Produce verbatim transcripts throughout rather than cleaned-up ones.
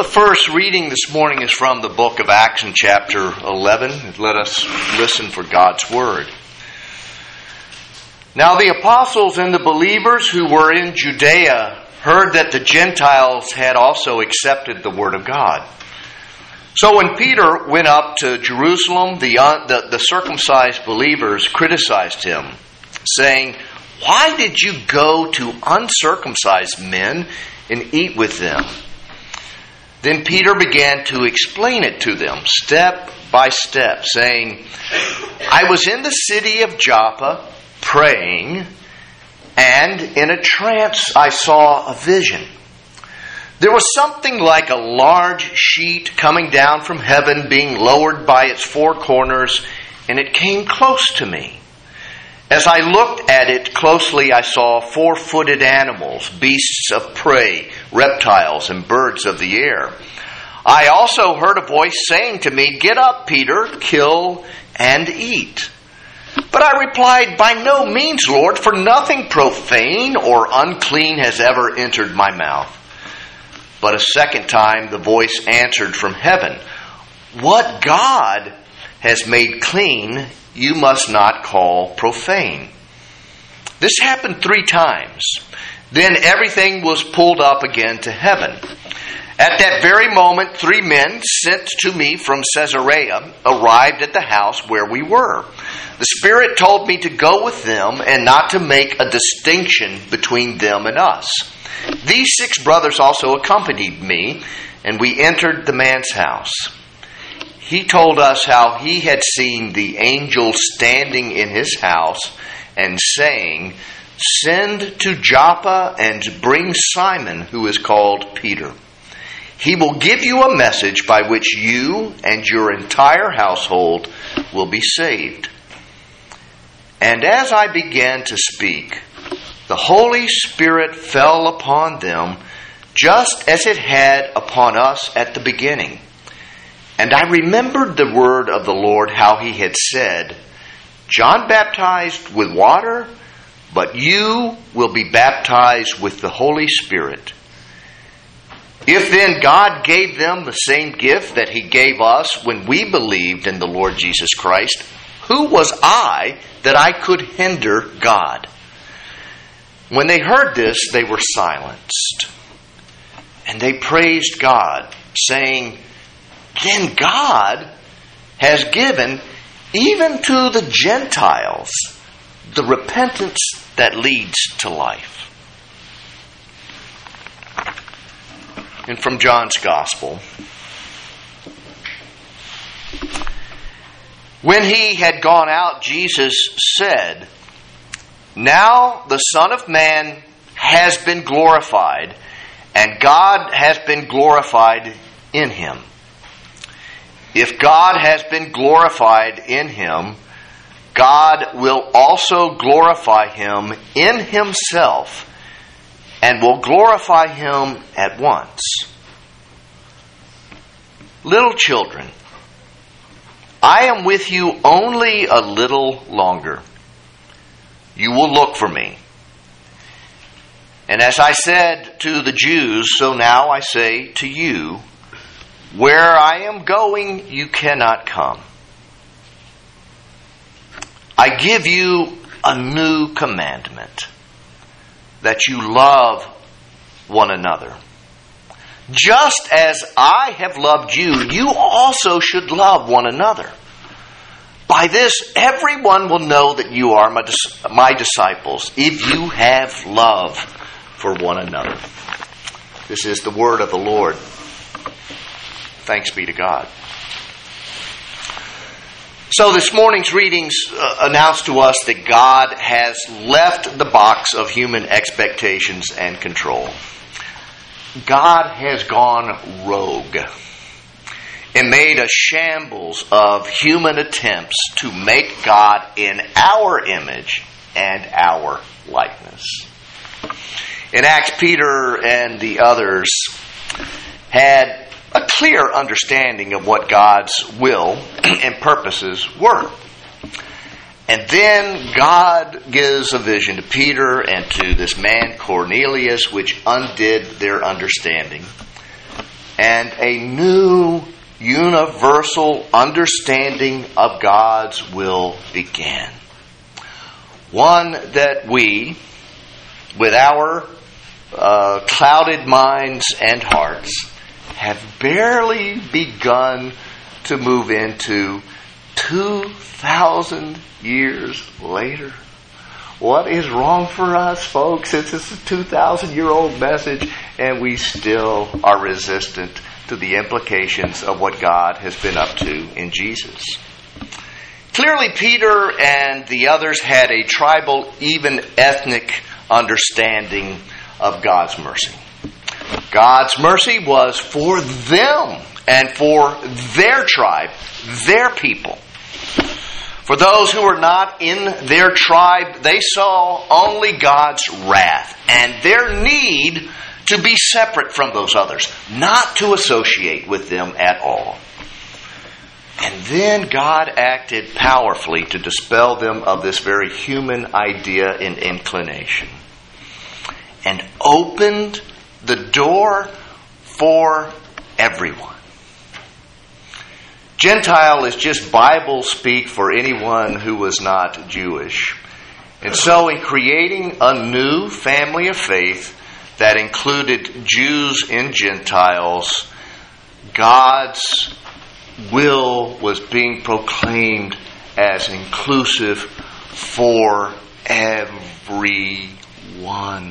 first reading this morning is from the book of Acts in chapter eleven. Let us listen for God's word. Now the apostles and the believers who were in Judea heard that the Gentiles had also accepted the word of God. So when Peter went up to Jerusalem, the, uh, the, the circumcised believers criticized him, saying, "Why did you go to uncircumcised men and eat with them?" Then Peter began to explain it to them, step by step, saying, "I was in the city of Joppa praying, and in a trance I saw a vision. There was something like a large sheet coming down from heaven, being lowered by its four corners, and it came close to me. As I looked at it closely, I saw four-footed animals, beasts of prey, reptiles, and birds of the air. I also heard a voice saying to me, 'Get up, Peter, kill and eat.' But I replied, 'By no means, Lord, for nothing profane or unclean has ever entered my mouth.' But a second time the voice answered from heaven, 'What God has made clean, you must not call profane.' This happened three times. Then everything was pulled up again to heaven. At that very moment, three men sent to me from Caesarea arrived at the house where we were. The Spirit told me to go with them and not to make a distinction between them and us. These six brothers also accompanied me, and we entered the man's house. He told us how he had seen the angel standing in his house and saying, 'Send to Joppa and bring Simon, who is called Peter. He will give you a message by which you and your entire household will be saved.' And as I began to speak, the Holy Spirit fell upon them just as it had upon us at the beginning. And I remembered the word of the Lord, how he had said, 'John baptized with water, but you will be baptized with the Holy Spirit.' If then God gave them the same gift that he gave us when we believed in the Lord Jesus Christ, who was I that I could hinder God?" When they heard this, they were silenced. And they praised God, saying, "Then God has given even to the Gentiles the repentance that leads to life." And from John's Gospel. When he had gone out, Jesus said, "Now the Son of Man has been glorified, and God has been glorified in him. If God has been glorified in him, God will also glorify him in himself, and will glorify him at once. Little children, I am with you only a little longer. You will look for me. And as I said to the Jews, so now I say to you, where I am going, you cannot come. I give you a new commandment, that you love one another. Just as I have loved you, you also should love one another. By this, everyone will know that you are my, my disciples, if you have love for one another." This is the word of the Lord. Thanks be to God. So this morning's readings uh, announce to us that God has left the box of human expectations and control. God has gone rogue and made a shambles of human attempts to make God in our image and our likeness. In Acts, Peter and the others had a clear understanding of what God's will and purposes were. And then God gives a vision to Peter and to this man Cornelius, which undid their understanding. and a new universal understanding of God's will began. One that we, with our uh, clouded minds and hearts, have barely begun to move into two thousand years later. What is wrong for us, folks? It's a two thousand year old message, and we still are resistant to the implications of what God has been up to in Jesus. Clearly, Peter and the others had a tribal, even ethnic understanding of God's mercy. God's mercy was for them and for their tribe, their people. For those who were not in their tribe, they saw only God's wrath and their need to be separate from those others, not to associate with them at all. And then God acted powerfully to dispel them of this very human idea and inclination, and opened the door for everyone. Gentile is just Bible speak for anyone who was not Jewish. And so in creating a new family of faith that included Jews and Gentiles, God's will was being proclaimed as inclusive for everyone.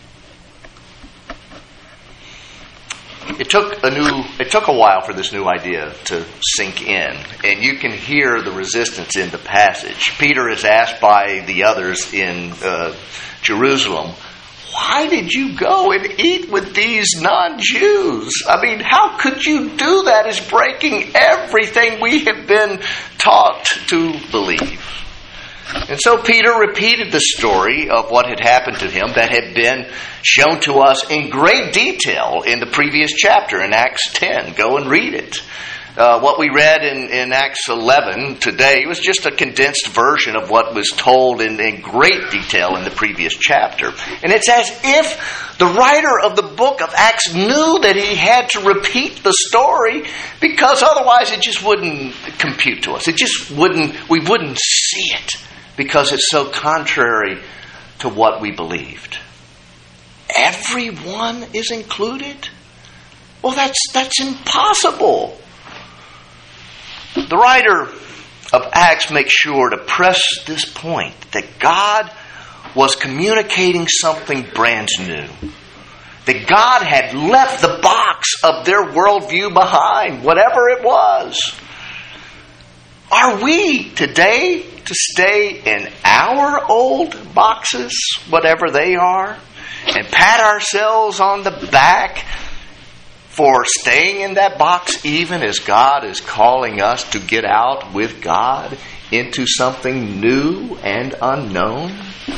It took a new. It took a while for this new idea to sink in, and you can hear the resistance in the passage. Peter is asked by the others in uh, Jerusalem, "Why did you go and eat with these non-Jews? I mean, how could you do that? It's breaking everything we have been taught to believe." And so Peter repeated the story of what had happened to him that had been shown to us in great detail in the previous chapter in Acts ten. Go and read it. Uh, what we read in, in Acts eleven today was just a condensed version of what was told in, in great detail in the previous chapter. And it's as if the writer of the book of Acts knew that he had to repeat the story, because otherwise it just wouldn't compute to us. It just wouldn't, we wouldn't see it, because it's so contrary to what we believed. Everyone is included? Well, that's that's impossible. The writer of Acts makes sure to press this point, that God was communicating something brand new. That God had left the box of their worldview behind, whatever it was. Are we today to stay in our old boxes, whatever they are, and pat ourselves on the back for staying in that box, even as God is calling us to get out with God into something new and unknown?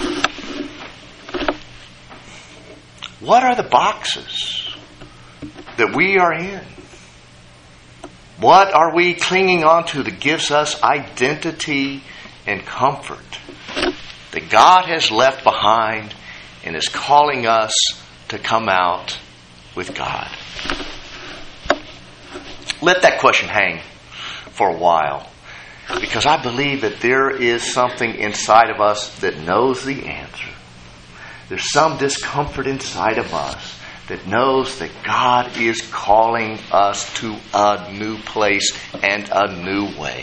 What are the boxes that we are in? What are we clinging on to that gives us identity and comfort that God has left behind and is calling us to come out with God? Let that question hang for a while, because I believe that there is something inside of us that knows the answer. There's some discomfort inside of us that knows that God is calling us to a new place and a new way.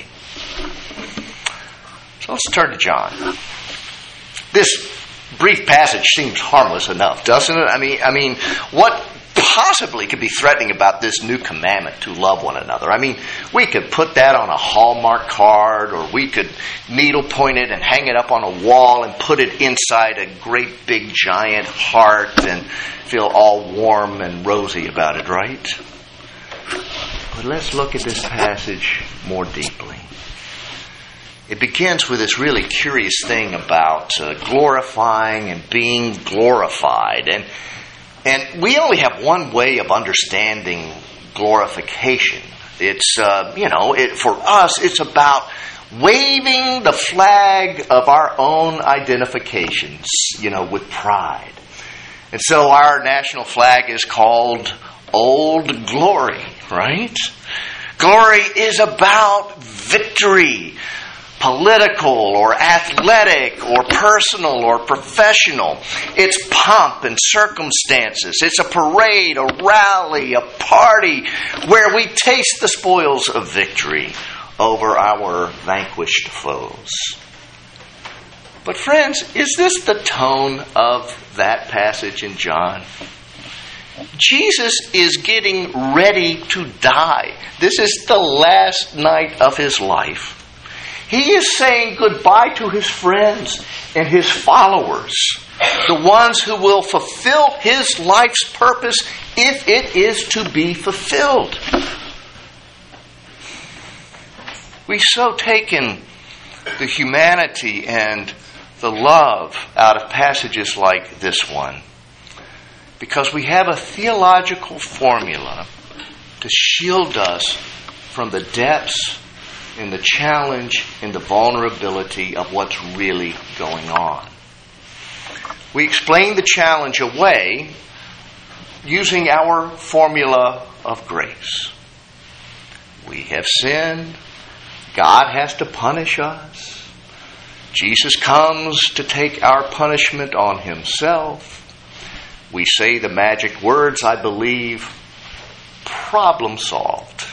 So let's turn to John. This brief passage seems harmless enough, doesn't it? I mean, I mean, what possibly could be threatening about this new commandment to love one another? I mean, we could put that on a Hallmark card, or we could needle point it and hang it up on a wall and put it inside a great big giant heart and feel all warm and rosy about it, right? But let's look at this passage more deeply. It begins with this really curious thing about uh, glorifying and being glorified. And And we only have one way of understanding glorification. It's, uh, you know, it, for us, it's about waving the flag of our own identifications, you know, with pride. And so our national flag is called old glory, right? Glory is about victory, political or athletic or personal or professional. It's pomp and circumstances. It's a parade, a rally, a party where we taste the spoils of victory over our vanquished foes. But friends, is this the tone of that passage in John? Jesus is getting ready to die. This is the last night of his life. He is saying goodbye to his friends and his followers, the ones who will fulfill his life's purpose if it is to be fulfilled. We've so taken the humanity and the love out of passages like this one because we have a theological formula to shield us from the depths and the challenge and the vulnerability of what's really going on. We explain the challenge away using our formula of grace. We have sinned. God has to punish us. Jesus comes to take our punishment on himself. We say the magic words, I believe, problem solved.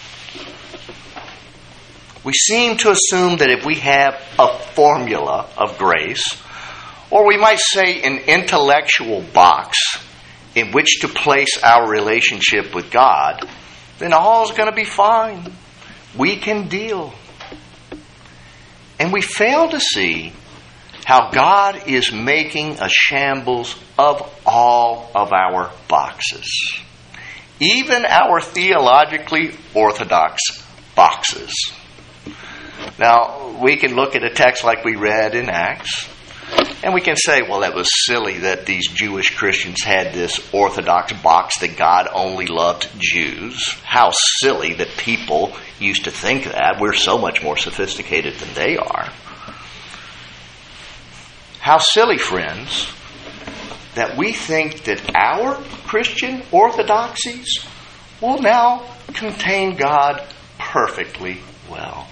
We seem to assume that if we have a formula of grace, or we might say an intellectual box in which to place our relationship with God, then all is going to be fine. We can deal. And we fail to see how God is making a shambles of all of our boxes. Even our theologically orthodox boxes. Now, we can look at a text like we read in Acts, and we can say, well, that was silly that these Jewish Christians had this orthodox box that God only loved Jews. How silly that people used to think that. We're so much more sophisticated than they are. How silly, friends, that we think that our Christian orthodoxies will now contain God perfectly well.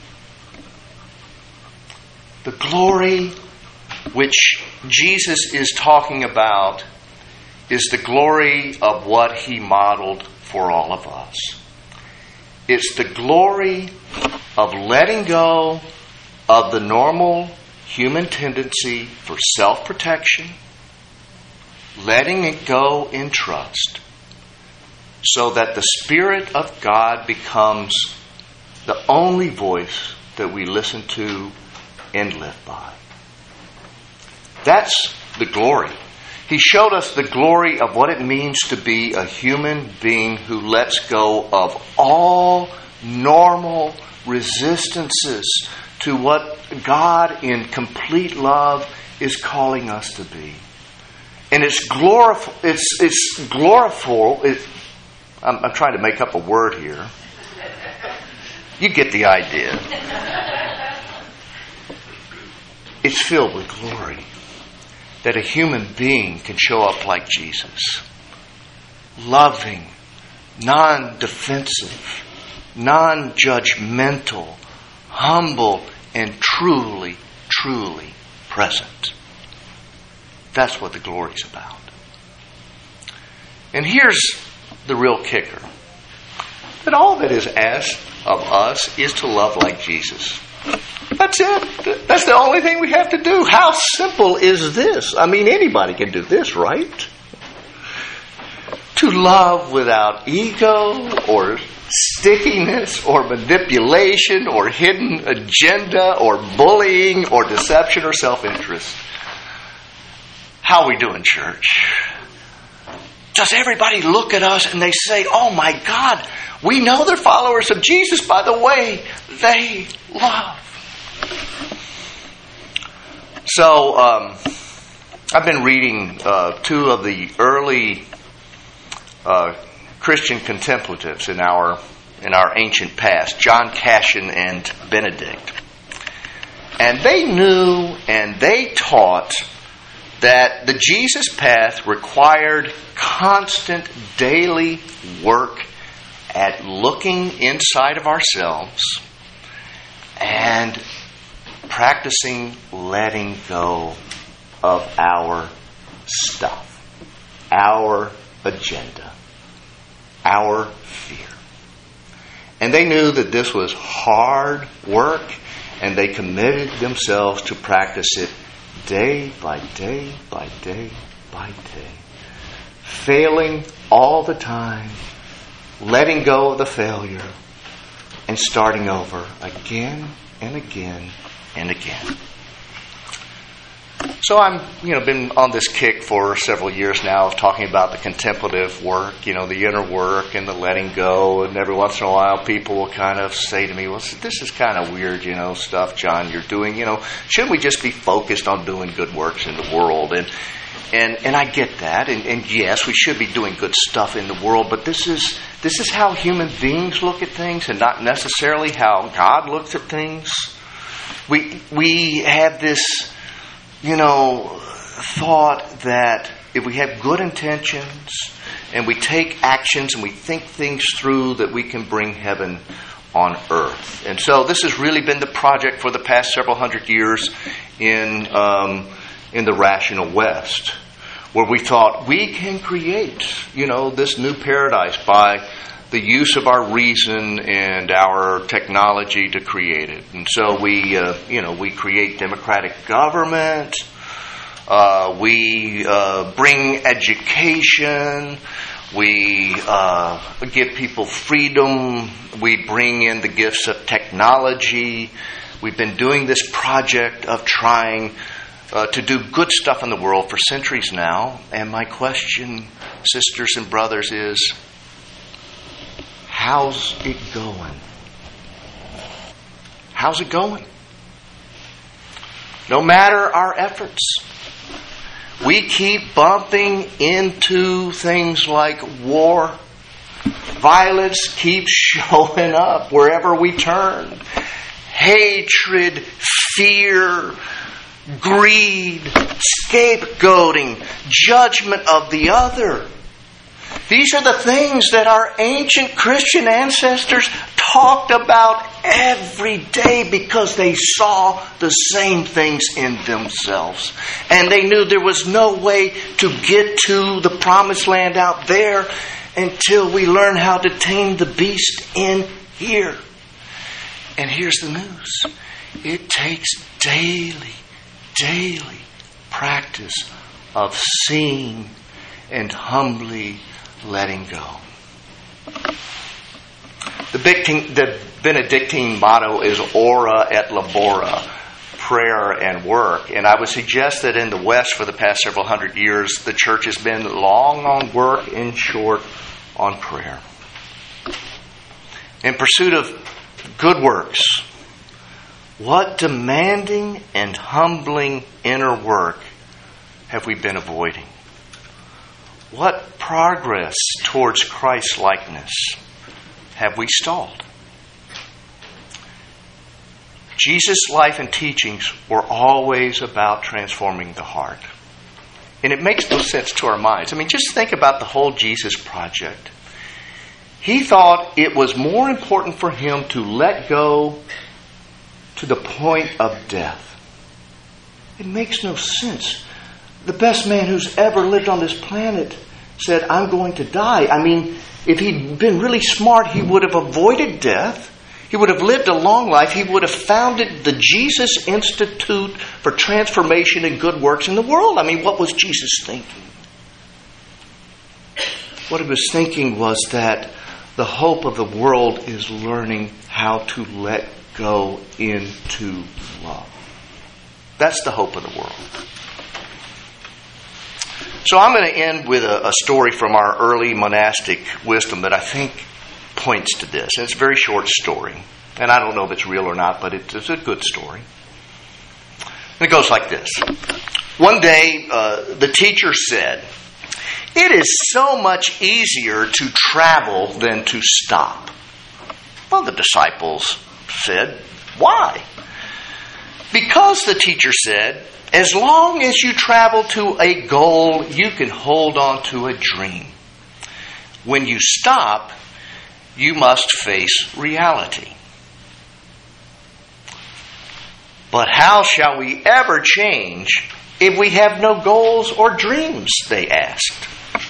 The glory which Jesus is talking about is the glory of what he modeled for all of us. It's the glory of letting go of the normal human tendency for self-protection, letting it go in trust, so that the Spirit of God becomes the only voice that we listen to and live by. That's the glory. He showed us the glory of what it means to be a human being who lets go of all normal resistances to what God in complete love is calling us to be. And it's gloriful. It's it's gloriful. It, I'm, I'm trying to make up a word here. You get the idea. It's filled with glory. That a human being can show up like Jesus. Loving, non-defensive, non-judgmental, humble, and truly, truly present. That's what the glory's about. And here's the real kicker. That all that is asked of us is to love like Jesus. That's it. That's the only thing we have to do. How simple is this? I mean, anybody can do this, right? To love without ego or stickiness or manipulation or hidden agenda or bullying or deception or self-interest. How are we doing, church? Does everybody look at us and they say, oh my God, we know they're followers of Jesus by the way they love? So, um, I've been reading uh, two of the early uh, Christian contemplatives in our in our ancient past, John Cassian and Benedict. And they knew and they taught that the Jesus path required constant daily work at looking inside of ourselves and practicing letting go of our stuff, our agenda, our fear. And they knew that this was hard work, and they committed themselves to practice it day by day by day by day. Failing all the time, letting go of the failure, and starting over again and again and again. So I'm, you know, been on this kick for several years now of talking about the contemplative work, you know, the inner work and the letting go. And every once in a while, people will kind of say to me, "Well, this is kind of weird, you know, stuff, John, you're doing. You know, shouldn't we just be focused on doing good works in the world?" And and and I get that. And, and yes, we should be doing good stuff in the world. But this is this is how human beings look at things, and not necessarily how God looks at things. We we have this, you know, thought that if we have good intentions and we take actions and we think things through, that we can bring heaven on earth. And so this has really been the project for the past several hundred years in um, in the rational West, where we thought we can create, you know, this new paradise by the use of our reason and our technology to create it. And so we, uh, you know, we create democratic government. Uh, we uh, bring education. We uh, give people freedom. We bring in the gifts of technology. We've been doing this project of trying uh, to do good stuff in the world for centuries now. And my question, sisters and brothers, is, how's it going? How's it going? No matter our efforts, we keep bumping into things like war. Violence keeps showing up wherever we turn. Hatred, fear, greed, scapegoating, judgment of the other. These are the things that our ancient Christian ancestors talked about every day because they saw the same things in themselves. And they knew there was no way to get to the promised land out there until we learn how to tame the beast in here. And here's the news. It takes daily, daily practice of seeing and humbly letting go. The Benedictine, the Benedictine motto is ora et labora, prayer and work. And I would suggest that in the West for the past several hundred years, the church has been long on work and short on prayer. In pursuit of good works, what demanding and humbling inner work have we been avoiding? What progress towards Christ-likeness have we stalled? Jesus' life and teachings were always about transforming the heart. And it makes no sense to our minds. I mean, just think about the whole Jesus project. He thought it was more important for him to let go to the point of death. It makes no sense. The best man who's ever lived on this planet said, "I'm going to die." I mean, if he'd been really smart, he would have avoided death. He would have lived a long life. He would have founded the Jesus Institute for Transformation and Good Works in the world. I mean, what was Jesus thinking? What he was thinking was that the hope of the world is learning how to let go into love. That's the hope of the world. So I'm going to end with a, a story from our early monastic wisdom that I think points to this. And it's a very short story. And I don't know if it's real or not, but it's, it's a good story. And it goes like this. One day, uh, the teacher said, "It is so much easier to travel than to stop." Well, the disciples said, "Why?" "Because," the teacher said, As long as you travel to a goal, you can hold on to a dream. When you stop, you must face reality. But how shall we ever change if we have no goals or dreams, they asked.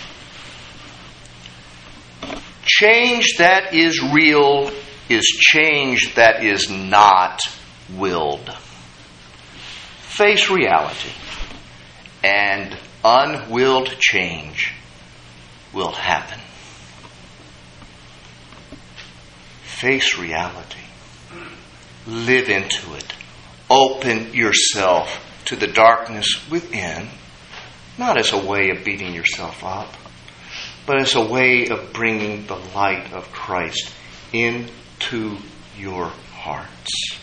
Change that is real is change that is not willed. Face reality, and unwilled change will happen. Face reality. Live into it. Open yourself to the darkness within, not as a way of beating yourself up, but as a way of bringing the light of Christ into your hearts.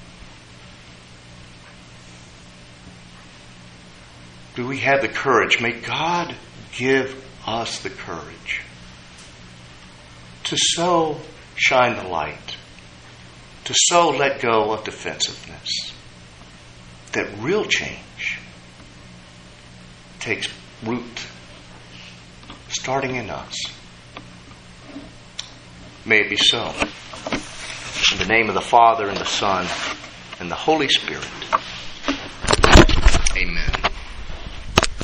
Do we have the courage? May God give us the courage to so shine the light, to so let go of defensiveness, that real change takes root, starting in us. May it be so. In the name of the Father, and the Son, and the Holy Spirit.